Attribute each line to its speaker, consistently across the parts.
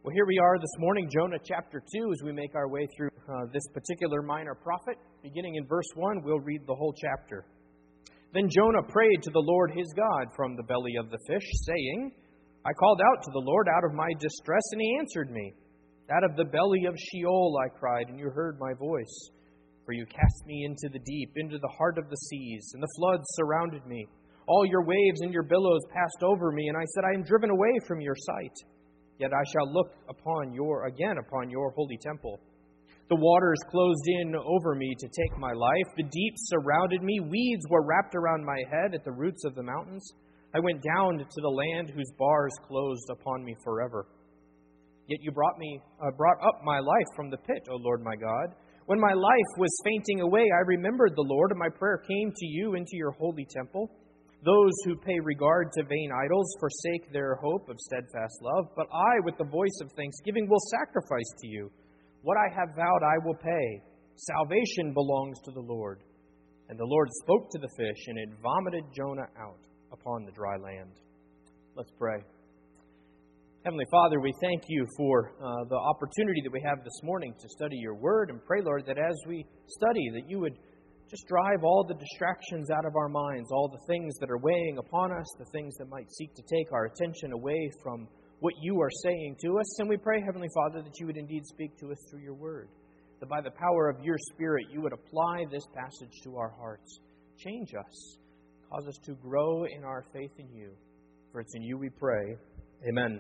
Speaker 1: Well, here we are this morning, Jonah chapter 2, as we make our way through this particular minor prophet. Beginning in verse 1, we'll read the whole chapter. Then Jonah prayed to the Lord his God from the belly of the fish, saying, I called out to the Lord out of my distress, and he answered me. Out of the belly of Sheol I cried, and you heard my voice. For you cast me into the deep, into the heart of the seas, and the floods surrounded me. All your waves and your billows passed over me, and I said, I am driven away from your sight. Yet I shall look upon your holy temple. The waters closed in over me to take my life. The deep surrounded me. Weeds were wrapped around my head at the roots of the mountains. I went down to the land whose bars closed upon me forever. Yet you brought up my life from the pit, O Lord my God. When my life was fainting away, I remembered the Lord, and my prayer came to you into your holy temple. Those who pay regard to vain idols forsake their hope of steadfast love, but I, with the voice of thanksgiving, will sacrifice to you. What I have vowed I will pay. Salvation belongs to the Lord. And the Lord spoke to the fish, and it vomited Jonah out upon the dry land. Let's pray. Heavenly Father, we thank you for the opportunity that we have this morning to study your word, and pray, Lord, that as we study, that you would just drive all the distractions out of our minds, all the things that are weighing upon us, the things that might seek to take our attention away from what you are saying to us. And we pray, Heavenly Father, that you would indeed speak to us through your word, that by the power of your Spirit, you would apply this passage to our hearts. Change us. Cause us to grow in our faith in you. For it's in you we pray. Amen.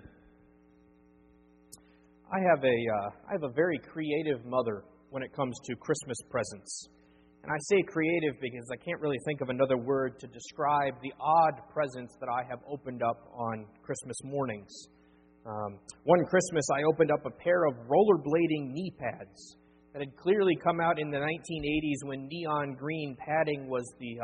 Speaker 1: I have a very creative mother when it comes to Christmas presents. And I say creative because I can't really think of another word to describe the odd presents that I have opened up on Christmas mornings. One Christmas, I opened up a pair of rollerblading knee pads that had clearly come out in the 1980s when neon green padding was the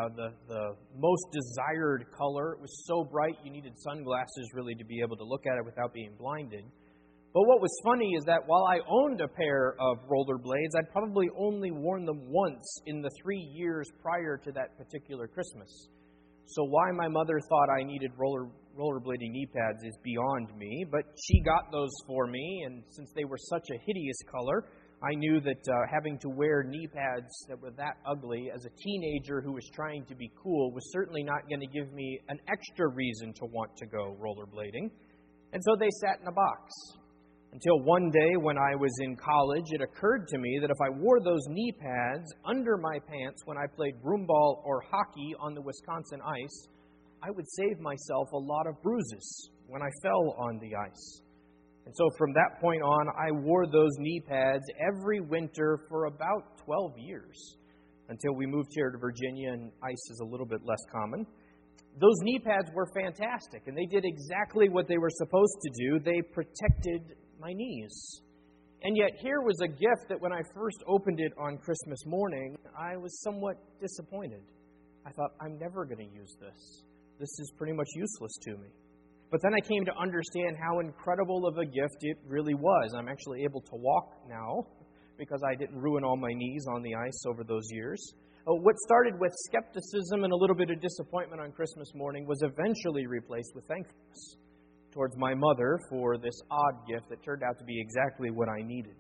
Speaker 1: most desired color. It was so bright you needed sunglasses really to be able to look at it without being blinded. But what was funny is that while I owned a pair of rollerblades, I'd probably only worn them once in the 3 years prior to that particular Christmas. So why my mother thought I needed rollerblading knee pads is beyond me, but she got those for me, and since they were such a hideous color, I knew that having to wear knee pads that were that ugly as a teenager who was trying to be cool was certainly not going to give me an extra reason to want to go rollerblading. And so they sat in a box. Until one day when I was in college, it occurred to me that if I wore those knee pads under my pants when I played broomball or hockey on the Wisconsin ice, I would save myself a lot of bruises when I fell on the ice. And so from that point on, I wore those knee pads every winter for about 12 years, until we moved here to Virginia and ice is a little bit less common. Those knee pads were fantastic, and they did exactly what they were supposed to do. They protected my knees. And yet here was a gift that when I first opened it on Christmas morning, I was somewhat disappointed. I thought, I'm never going to use this. This is pretty much useless to me. But then I came to understand how incredible of a gift it really was. I'm actually able to walk now because I didn't ruin all my knees on the ice over those years. What started with skepticism and a little bit of disappointment on Christmas morning was eventually replaced with thankfulness towards my mother for this odd gift that turned out to be exactly what I needed.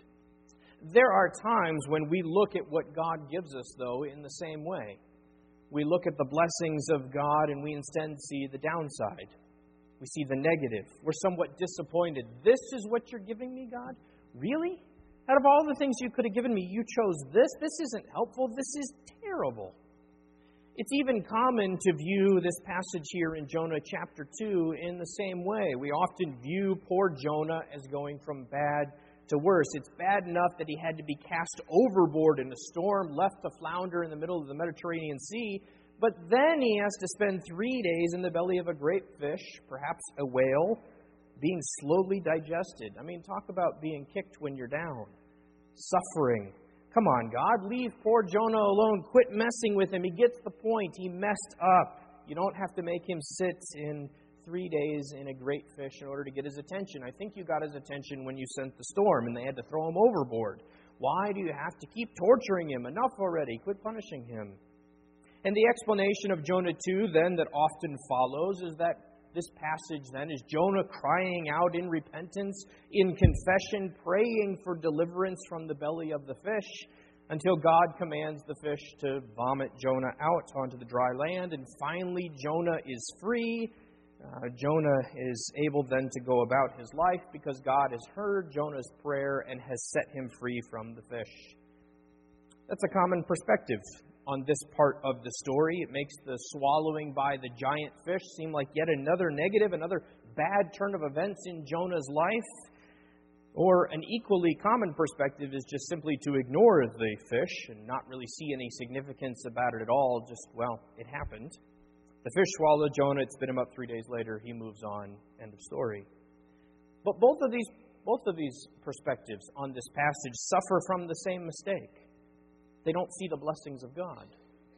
Speaker 1: There are times when we look at what God gives us, though, in the same way. We look at the blessings of God and we instead see the downside. We see the negative. We're somewhat disappointed. This is what you're giving me, God? Really? Out of all the things you could have given me, you chose this? This isn't helpful. This is terrible. It's even common to view this passage here in Jonah chapter 2 in the same way. We often view poor Jonah as going from bad to worse. It's bad enough that he had to be cast overboard in a storm, left to flounder in the middle of the Mediterranean Sea, but then he has to spend 3 days in the belly of a great fish, perhaps a whale, being slowly digested. I mean, talk about being kicked when you're down. Suffering. Come on, God, leave poor Jonah alone. Quit messing with him. He gets the point. He messed up. You don't have to make him sit in 3 days in a great fish in order to get his attention. I think you got his attention when you sent the storm and they had to throw him overboard. Why do you have to keep torturing him? Enough already. Quit punishing him. And the explanation of Jonah 2 then that often follows is that this passage then is Jonah crying out in repentance, in confession, praying for deliverance from the belly of the fish, until God commands the fish to vomit Jonah out onto the dry land. And finally, Jonah is free. Jonah is able then to go about his life because God has heard Jonah's prayer and has set him free from the fish. That's a common perspective on this part of the story. It makes the swallowing by the giant fish seem like yet another negative, another bad turn of events in Jonah's life. Or an equally common perspective is just simply to ignore the fish and not really see any significance about it at all. Just, well, it happened. The fish swallowed Jonah. It spit him up 3 days later. He moves on. End of story. But both of these perspectives on this passage suffer from the same mistake. They don't see the blessings of God.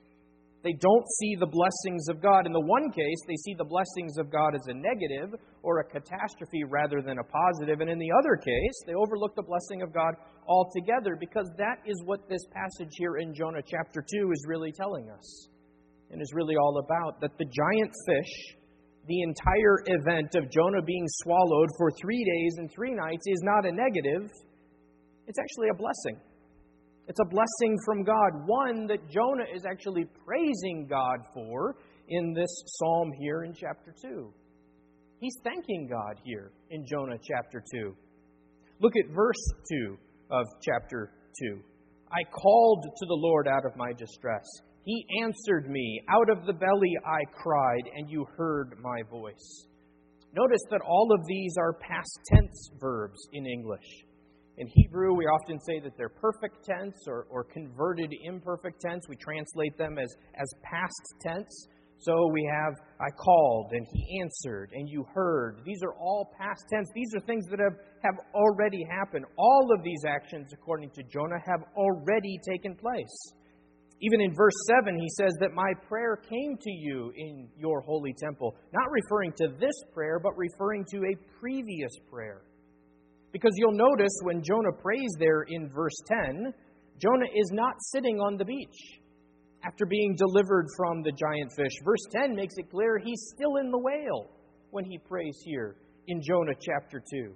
Speaker 1: They don't see the blessings of God. In the one case, they see the blessings of God as a negative or a catastrophe rather than a positive. And in the other case, they overlook the blessing of God altogether, because that is what this passage here in Jonah chapter 2 is really telling us and is really all about. That the giant fish, the entire event of Jonah being swallowed for 3 days and 3 nights, is not a negative. It's actually a blessing. It's a blessing from God, one that Jonah is actually praising God for in this psalm here in chapter 2. He's thanking God here in Jonah chapter 2. Look at verse 2 of chapter 2. I called to the Lord out of my distress. He answered me. Out of the belly I cried, and you heard my voice. Notice that all of these are past tense verbs in English. In Hebrew, we often say that they're perfect tense or converted imperfect tense. We translate them as past tense. So we have, I called, and he answered, and you heard. These are all past tense. These are things that have already happened. All of these actions, according to Jonah, have already taken place. Even in verse 7, he says that my prayer came to you in your holy temple. Not referring to this prayer, but referring to a previous prayer. Because you'll notice when Jonah prays there in verse 10, Jonah is not sitting on the beach after being delivered from the giant fish. Verse 10 makes it clear he's still in the whale when he prays here in Jonah chapter 2.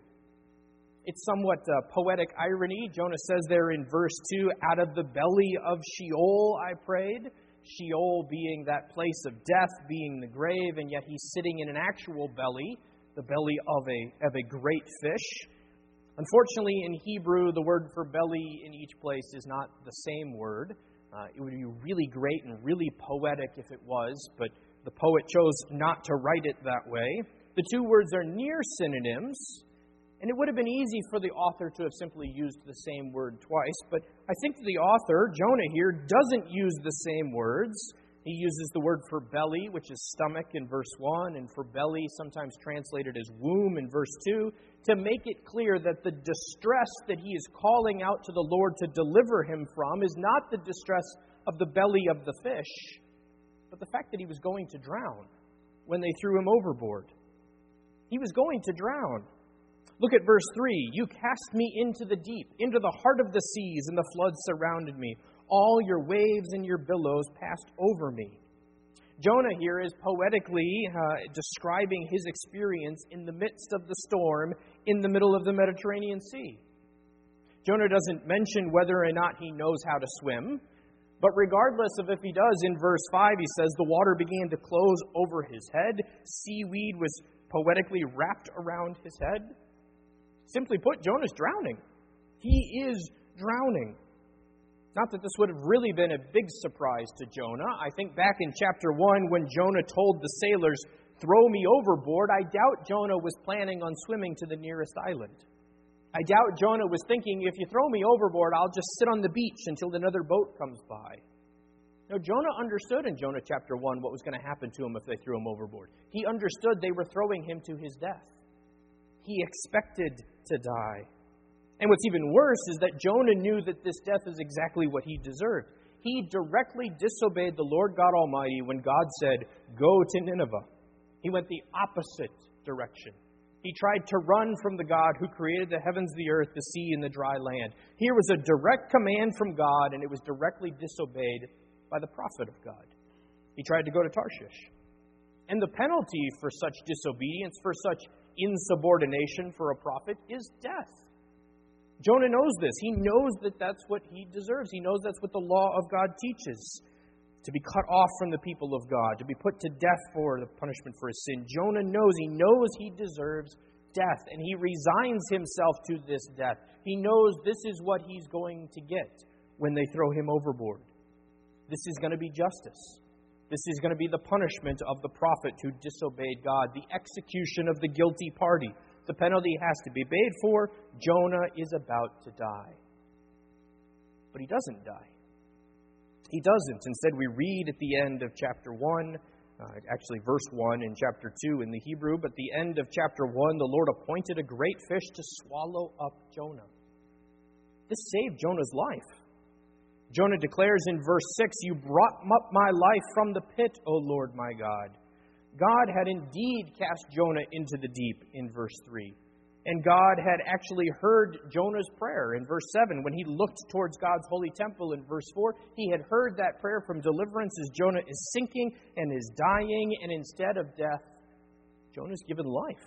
Speaker 1: It's somewhat poetic irony. Jonah says there in verse 2, out of the belly of Sheol I prayed. Sheol being that place of death, being the grave, and yet he's sitting in an actual belly, the belly of a great fish. Unfortunately, in Hebrew, the word for belly in each place is not the same word. It would be really great and really poetic if it was, but the poet chose not to write it that way. The two words are near synonyms, and it would have been easy for the author to have simply used the same word twice, but I think the author, Jonah here, doesn't use the same words. He uses the word for belly, which is stomach in verse 1, and for belly, sometimes translated as womb in verse 2, to make it clear that the distress that he is calling out to the Lord to deliver him from is not the distress of the belly of the fish, but the fact that he was going to drown when they threw him overboard. He was going to drown. Look at verse 3. You cast me into the deep, into the heart of the seas, and the floods surrounded me. All your waves and your billows passed over me. Jonah here is poetically describing his experience in the midst of the storm in the middle of the Mediterranean Sea. Jonah doesn't mention whether or not he knows how to swim, but regardless of if he does, in verse 5 he says, the water began to close over his head. Seaweed was poetically wrapped around his head. Simply put, Jonah's drowning. He is drowning. Not that this would have really been a big surprise to Jonah. I think back in chapter 1 when Jonah told the sailors, throw me overboard, I doubt Jonah was planning on swimming to the nearest island. I doubt Jonah was thinking, if you throw me overboard, I'll just sit on the beach until another boat comes by. No, Jonah understood in Jonah chapter 1 what was going to happen to him if they threw him overboard. He understood they were throwing him to his death. He expected to die. And what's even worse is that Jonah knew that this death is exactly what he deserved. He directly disobeyed the Lord God Almighty when God said, go to Nineveh. He went the opposite direction. He tried to run from the God who created the heavens, the earth, the sea, and the dry land. Here was a direct command from God, and it was directly disobeyed by the prophet of God. He tried to go to Tarshish. And the penalty for such disobedience, for such insubordination for a prophet, is death. Jonah knows this. He knows that that's what he deserves. He knows that's what the law of God teaches. To be cut off from the people of God, to be put to death for the punishment for his sin. Jonah knows he deserves death, and he resigns himself to this death. He knows this is what he's going to get when they throw him overboard. This is going to be justice. This is going to be the punishment of the prophet who disobeyed God, the execution of the guilty party. The penalty has to be paid for. Jonah is about to die. But he doesn't die. He doesn't. Instead, we read at the end of chapter 1, actually verse 1 in chapter 2 in the Hebrew, but the end of chapter 1, the Lord appointed a great fish to swallow up Jonah. This saved Jonah's life. Jonah declares in verse 6, "You brought up my life from the pit, O Lord my God." God had indeed cast Jonah into the deep in verse 3. And God had actually heard Jonah's prayer in verse 7. When he looked towards God's holy temple in verse 4, he had heard that prayer from deliverance as Jonah is sinking and is dying. And instead of death, Jonah's given life.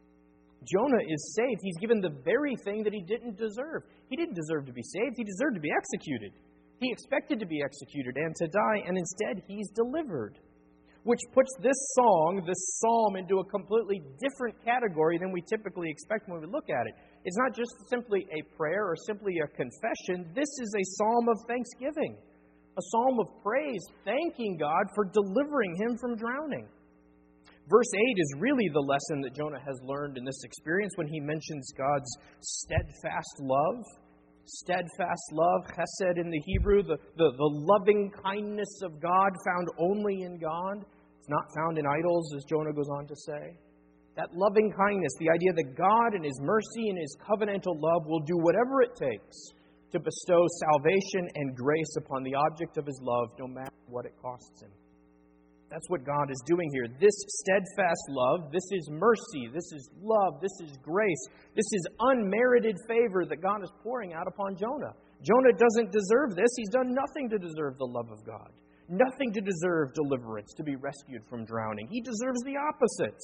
Speaker 1: Jonah is saved. He's given the very thing that he didn't deserve. He didn't deserve to be saved. He deserved to be executed. He expected to be executed and to die, and instead he's delivered. Which puts this psalm, into a completely different category than we typically expect when we look at it. It's not just simply a prayer or simply a confession. This is a psalm of thanksgiving, a psalm of praise, thanking God for delivering him from drowning. Verse 8 is really the lesson that Jonah has learned in this experience when he mentions God's steadfast love. Steadfast love, chesed in the Hebrew, the loving kindness of God found only in God. It's not found in idols, as Jonah goes on to say. That loving kindness, the idea that God in His mercy and His covenantal love will do whatever it takes to bestow salvation and grace upon the object of His love, no matter what it costs Him. That's what God is doing here. This steadfast love, this is mercy, this is love, this is grace, this is unmerited favor that God is pouring out upon Jonah. Jonah doesn't deserve this. He's done nothing to deserve the love of God. Nothing to deserve deliverance, to be rescued from drowning. He deserves the opposite.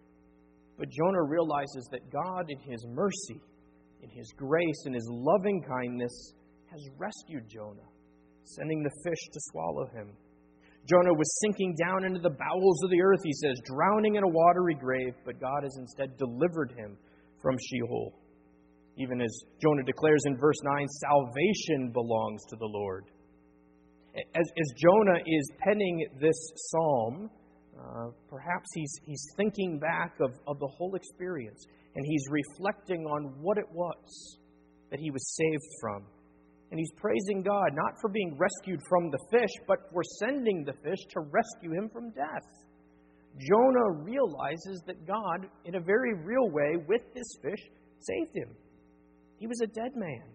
Speaker 1: But Jonah realizes that God, in His mercy, in His grace, in His loving kindness, has rescued Jonah, sending the fish to swallow him. Jonah was sinking down into the bowels of the earth, he says, drowning in a watery grave, but God has instead delivered him from Sheol. Even as Jonah declares in verse 9, salvation belongs to the Lord. As Jonah is penning this psalm, perhaps he's thinking back of the whole experience, and he's reflecting on what it was that he was saved from. And he's praising God, not for being rescued from the fish, but for sending the fish to rescue him from death. Jonah realizes that God, in a very real way, with this fish, saved him. He was a dead man.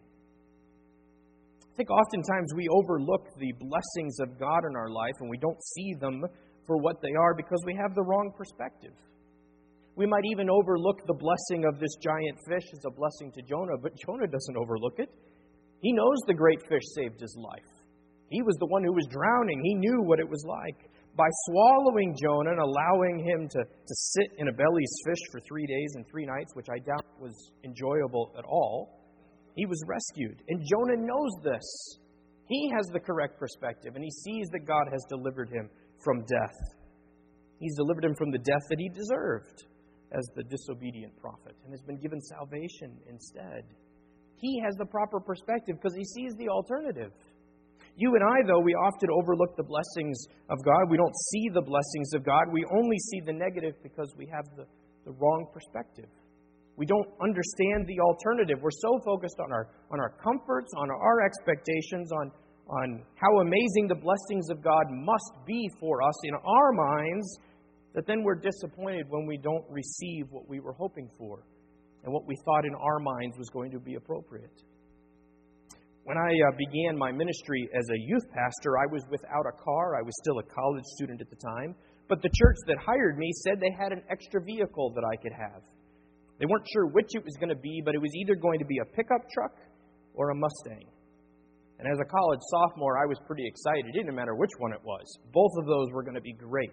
Speaker 1: I think oftentimes we overlook the blessings of God in our life, and we don't see them for what they are because we have the wrong perspective. We might even overlook the blessing of this giant fish as a blessing to Jonah, but Jonah doesn't overlook it. He knows the great fish saved his life. He was the one who was drowning. He knew what it was like. By swallowing Jonah and allowing him to sit in a belly's fish for 3 days and 3 nights, which I doubt was enjoyable at all, he was rescued. And Jonah knows this. He has the correct perspective, and he sees that God has delivered him from death. He's delivered him from the death that he deserved as the disobedient prophet, and has been given salvation instead. He has the proper perspective because he sees the alternative. You and I, though, we often overlook the blessings of God. We don't see the blessings of God. We only see the negative because we have the wrong perspective. We don't understand the alternative. We're so focused on our comforts, on our expectations, on how amazing the blessings of God must be for us in our minds, that then we're disappointed when we don't receive what we were hoping for and what we thought in our minds was going to be appropriate. When I began my ministry as a youth pastor, I was without a car. I was still a college student at the time. But the church that hired me said they had an extra vehicle that I could have. They weren't sure which it was going to be, but it was either going to be a pickup truck or a Mustang. And as a college sophomore, I was pretty excited. It didn't matter which one it was. Both of those were going to be great.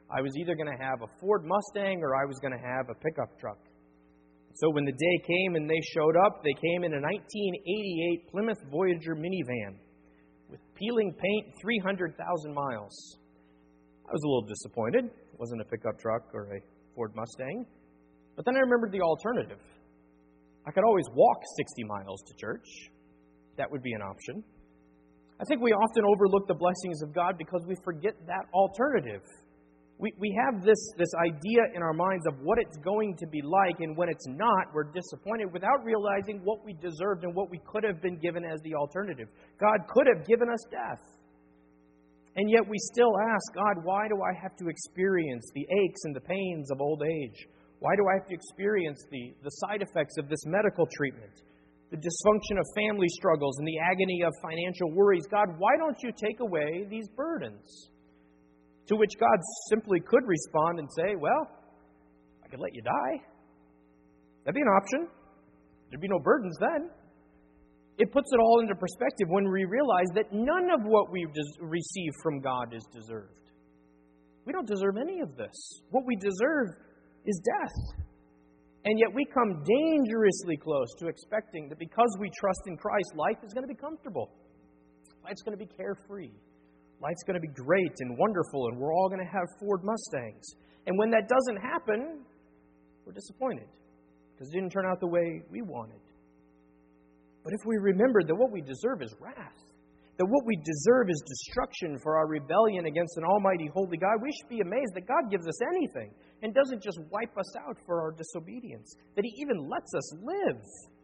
Speaker 1: I was either going to have a Ford Mustang or I was going to have a pickup truck. So when the day came and they showed up, they came in a 1988 Plymouth Voyager minivan with peeling paint, 300,000 miles. I was a little disappointed. It wasn't a pickup truck or a Ford Mustang. But then I remembered the alternative. I could always walk 60 miles to church. That would be an option. I think we often overlook the blessings of God because we forget that alternative. We have this idea in our minds of what it's going to be like, and when it's not, we're disappointed without realizing what we deserved and what we could have been given as the alternative. God could have given us death. And yet we still ask, God, why do I have to experience the aches and the pains of old age? Why do I have to experience the side effects of this medical treatment, the dysfunction of family struggles, and the agony of financial worries? God, why don't you take away these burdens? To which God simply could respond and say, well, I could let you die. That'd be an option. There'd be no burdens then. It puts it all into perspective when we realize that none of what we receive from God is deserved. We don't deserve any of this. What we deserve is death. And yet we come dangerously close to expecting that because we trust in Christ, life is going to be comfortable. Life's going to be carefree. Life's going to be great and wonderful, and we're all going to have Ford Mustangs. And when that doesn't happen, we're disappointed because it didn't turn out the way we wanted. But if we remember that what we deserve is wrath, that what we deserve is destruction for our rebellion against an almighty holy God, we should be amazed that God gives us anything and doesn't just wipe us out for our disobedience, that He even lets us live.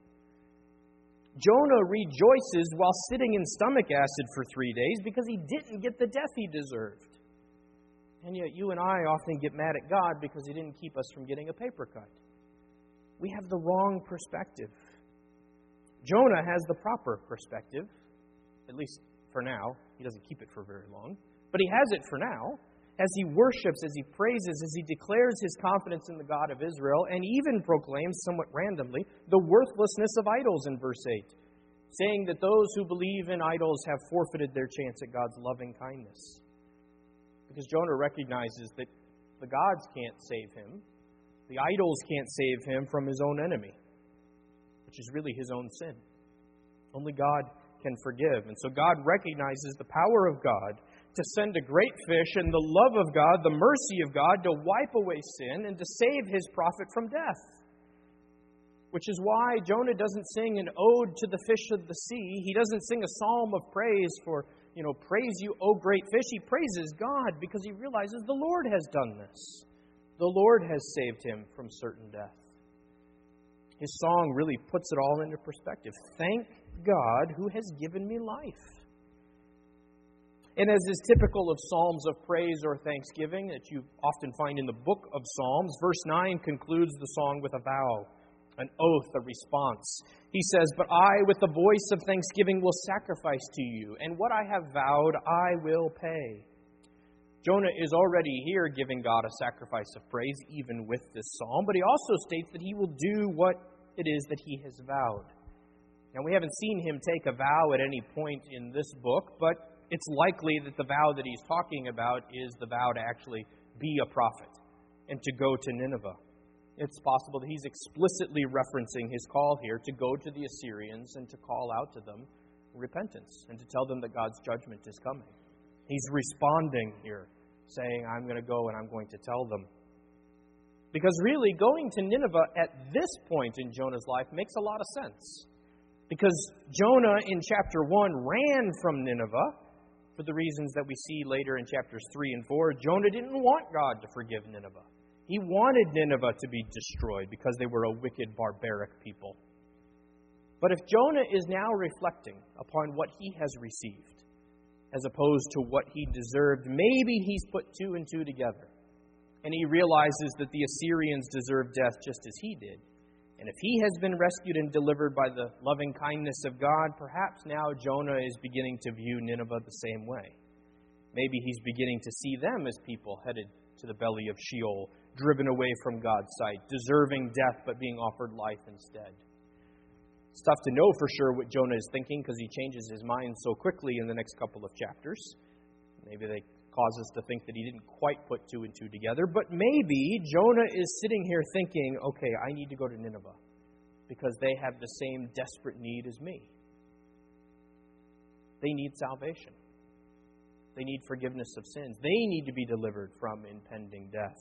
Speaker 1: Jonah rejoices while sitting in stomach acid for 3 days because he didn't get the death he deserved. And yet you and I often get mad at God because He didn't keep us from getting a paper cut. We have the wrong perspective. Jonah has the proper perspective, at least for now. He doesn't keep it for very long. But he has it for now, as he worships, as he praises, as he declares his confidence in the God of Israel, and even proclaims, somewhat randomly, the worthlessness of idols in verse 8, saying that those who believe in idols have forfeited their chance at God's loving kindness. Because Jonah recognizes that the gods can't save him, the idols can't save him from his own enemy, which is really his own sin. Only God can forgive. And so God recognizes the power of God to send a great fish and the love of God, the mercy of God, to wipe away sin and to save His prophet from death. Which is why Jonah doesn't sing an ode to the fish of the sea. He doesn't sing a psalm of praise for, praise you, O great fish. He praises God because he realizes the Lord has done this. The Lord has saved him from certain death. His song really puts it all into perspective. Thank God who has given me life. And as is typical of psalms of praise or thanksgiving that you often find in the book of Psalms, verse 9 concludes the song with a vow, an oath, a response. He says, "But I, with the voice of thanksgiving, will sacrifice to you, and what I have vowed I will pay." Jonah is already here giving God a sacrifice of praise, even with this psalm, but he also states that he will do what it is that he has vowed. Now, we haven't seen him take a vow at any point in this book, but it's likely that the vow that he's talking about is the vow to actually be a prophet and to go to Nineveh. It's possible that he's explicitly referencing his call here to go to the Assyrians and to call out to them repentance and to tell them that God's judgment is coming. He's responding here, saying, I'm going to go and I'm going to tell them. Because really, going to Nineveh at this point in Jonah's life makes a lot of sense. Because Jonah in chapter 1 ran from Nineveh for the reasons that we see later in chapters 3 and 4. Jonah didn't want God to forgive Nineveh. He wanted Nineveh to be destroyed because they were a wicked, barbaric people. But if Jonah is now reflecting upon what he has received, as opposed to what he deserved, maybe he's put two and two together. And he realizes that the Assyrians deserved death just as he did. And if he has been rescued and delivered by the loving kindness of God, perhaps now Jonah is beginning to view Nineveh the same way. Maybe he's beginning to see them as people headed to the belly of Sheol, driven away from God's sight, deserving death but being offered life instead. It's tough to know for sure what Jonah is thinking because he changes his mind so quickly in the next couple of chapters. Maybe they cause us to think that he didn't quite put two and two together. But maybe Jonah is sitting here thinking, okay, I need to go to Nineveh because they have the same desperate need as me. They need salvation. They need forgiveness of sins. They need to be delivered from impending death.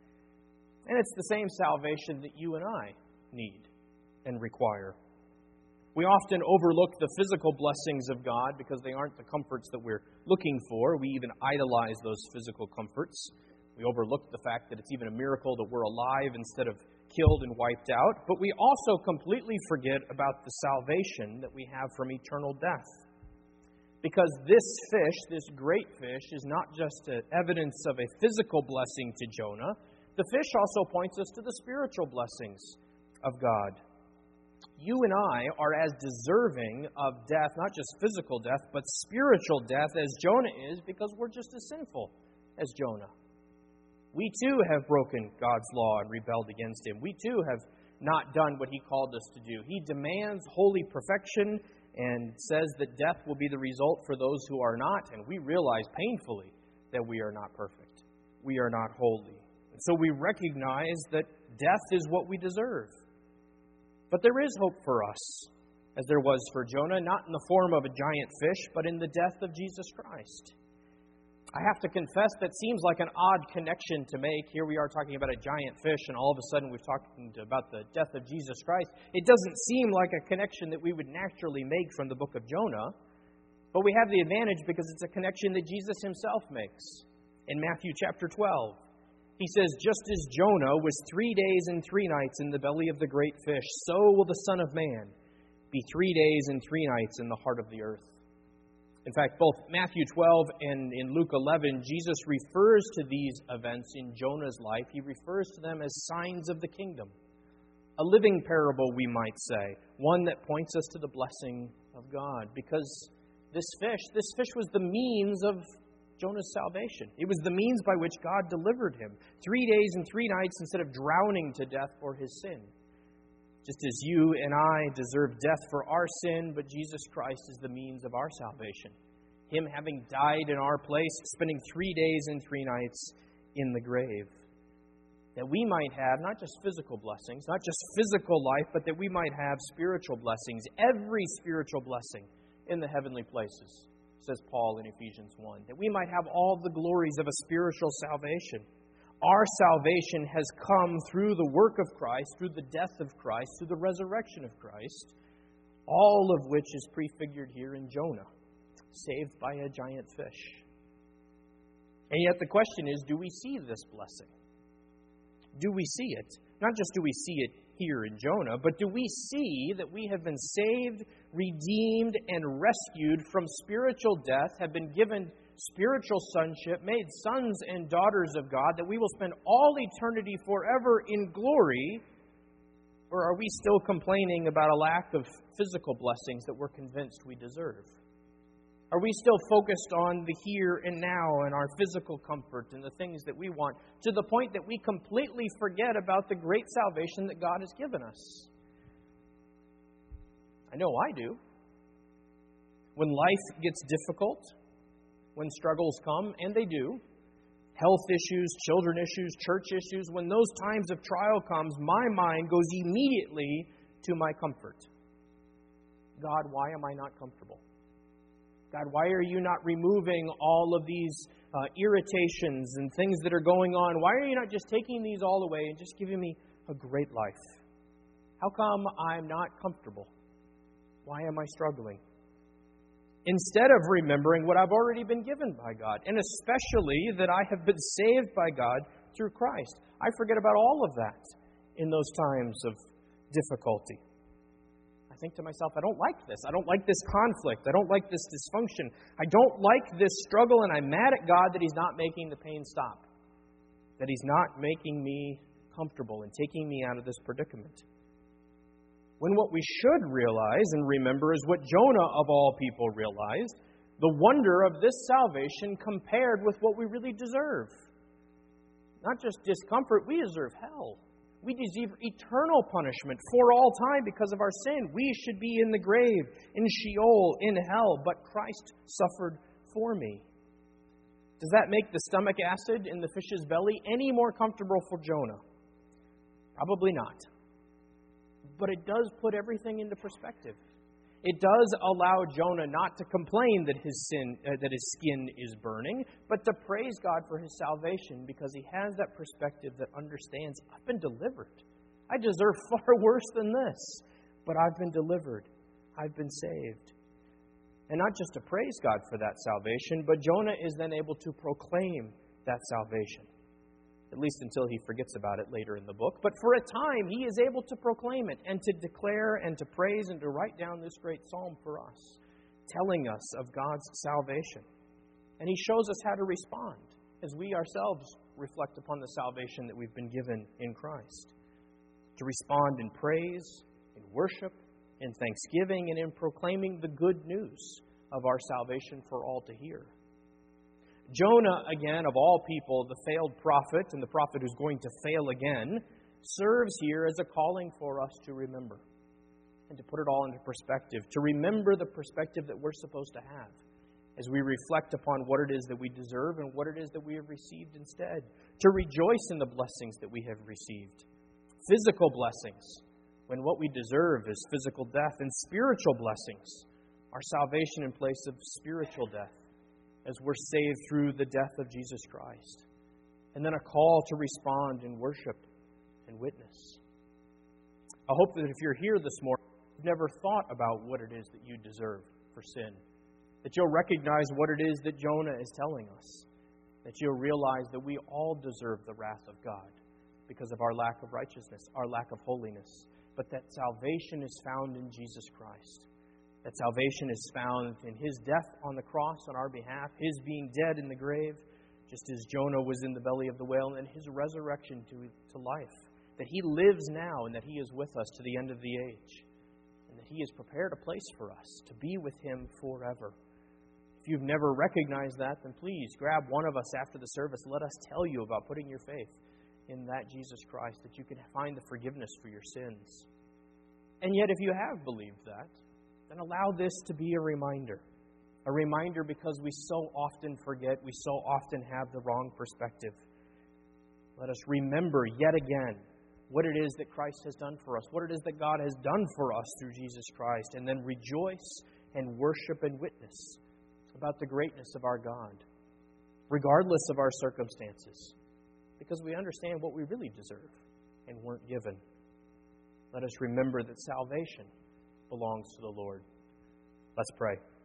Speaker 1: And it's the same salvation that you and I need and require. We often overlook the physical blessings of God because they aren't the comforts that we're looking for. We even idolize those physical comforts. We overlook the fact that it's even a miracle that we're alive instead of killed and wiped out. But we also completely forget about the salvation that we have from eternal death. Because this fish, this great fish, is not just evidence of a physical blessing to Jonah. The fish also points us to the spiritual blessings of God. You and I are as deserving of death, not just physical death, but spiritual death as Jonah is, because we're just as sinful as Jonah. We too have broken God's law and rebelled against Him. We too have not done what He called us to do. He demands holy perfection and says that death will be the result for those who are not, and we realize painfully that we are not perfect. We are not holy. And so we recognize that death is what we deserve. But there is hope for us, as there was for Jonah, not in the form of a giant fish, but in the death of Jesus Christ. I have to confess that seems like an odd connection to make. Here we are talking about a giant fish, and all of a sudden we're talking about the death of Jesus Christ. It doesn't seem like a connection that we would naturally make from the book of Jonah, but we have the advantage because it's a connection that Jesus Himself makes. In Matthew chapter 12, He says, "Just as Jonah was 3 days and 3 nights in the belly of the great fish, so will the Son of Man be 3 days and 3 nights in the heart of the earth." In fact, both Matthew 12 and in Luke 11, Jesus refers to these events in Jonah's life. He refers to them as signs of the kingdom. A living parable, we might say. One that points us to the blessing of God. Because this fish was the means of Jonah's salvation. It was the means by which God delivered him. 3 days and 3 nights instead of drowning to death for his sin. Just as you and I deserve death for our sin, but Jesus Christ is the means of our salvation. Him having died in our place, spending 3 days and 3 nights in the grave. That we might have not just physical blessings, not just physical life, but that we might have spiritual blessings. Every spiritual blessing in the heavenly places, says Paul in Ephesians 1. That we might have all the glories of a spiritual salvation. Our salvation has come through the work of Christ, through the death of Christ, through the resurrection of Christ, all of which is prefigured here in Jonah, saved by a giant fish. And yet the question is, do we see this blessing? Do we see it? Not just do we see it here in Jonah, but do we see that we have been saved, redeemed, and rescued from spiritual death, have been given spiritual sonship, made sons and daughters of God, that we will spend all eternity forever in glory? Or are we still complaining about a lack of physical blessings that we're convinced we deserve? Are we still focused on the here and now and our physical comfort and the things that we want, to the point that we completely forget about the great salvation that God has given us? I know I do. When life gets difficult, when struggles come, and they do, health issues, children issues, church issues, when those times of trial comes, my mind goes immediately to my comfort. God, why am I not comfortable? God, why are you not removing all of these irritations and things that are going on? Why are you not just taking these all away and just giving me a great life? How come I'm not comfortable? Why am I struggling? Instead of remembering what I've already been given by God, and especially that I have been saved by God through Christ. I forget about all of that in those times of difficulty. I think to myself, I don't like this. I don't like this conflict. I don't like this dysfunction. I don't like this struggle, and I'm mad at God that He's not making the pain stop. That He's not making me comfortable and taking me out of this predicament. When what we should realize and remember is what Jonah, of all people, realized, the wonder of this salvation compared with what we really deserve. Not just discomfort, we deserve hell. We deserve eternal punishment for all time because of our sin. We should be in the grave, in Sheol, in hell, but Christ suffered for me. Does that make the stomach acid in the fish's belly any more comfortable for Jonah? Probably not. But it does put everything into perspective. It does allow Jonah not to complain that his skin is burning, but to praise God for his salvation because he has that perspective that understands, I've been delivered. I deserve far worse than this, but I've been delivered. I've been saved. And not just to praise God for that salvation, but Jonah is then able to proclaim that salvation. At least until he forgets about it later in the book. But for a time, he is able to proclaim it and to declare and to praise and to write down this great psalm for us, telling us of God's salvation. And he shows us how to respond as we ourselves reflect upon the salvation that we've been given in Christ. To respond in praise, in worship, in thanksgiving, and in proclaiming the good news of our salvation for all to hear. Jonah, again, of all people, the failed prophet, and the prophet who's going to fail again, serves here as a calling for us to remember and to put it all into perspective, to remember the perspective that we're supposed to have as we reflect upon what it is that we deserve and what it is that we have received instead, to rejoice in the blessings that we have received, physical blessings, when what we deserve is physical death, and spiritual blessings, our salvation in place of spiritual death, as we're saved through the death of Jesus Christ. And then a call to respond in worship and witness. I hope that if you're here this morning, you've never thought about what it is that you deserve for sin, that you'll recognize what it is that Jonah is telling us, that you'll realize that we all deserve the wrath of God because of our lack of righteousness, our lack of holiness, but that salvation is found in Jesus Christ. That salvation is found in His death on the cross on our behalf, His being dead in the grave, just as Jonah was in the belly of the whale, and His resurrection to life. That He lives now and that He is with us to the end of the age. And that He has prepared a place for us to be with Him forever. If you've never recognized that, then please grab one of us after the service. Let us tell you about putting your faith in that Jesus Christ, that you can find the forgiveness for your sins. And yet, if you have believed that, then allow this to be a reminder. A reminder because we so often forget, we so often have the wrong perspective. Let us remember yet again what it is that Christ has done for us, what it is that God has done for us through Jesus Christ, and then rejoice and worship and witness about the greatness of our God, regardless of our circumstances, because we understand what we really deserve and weren't given. Let us remember that salvation belongs to the Lord. Let's pray.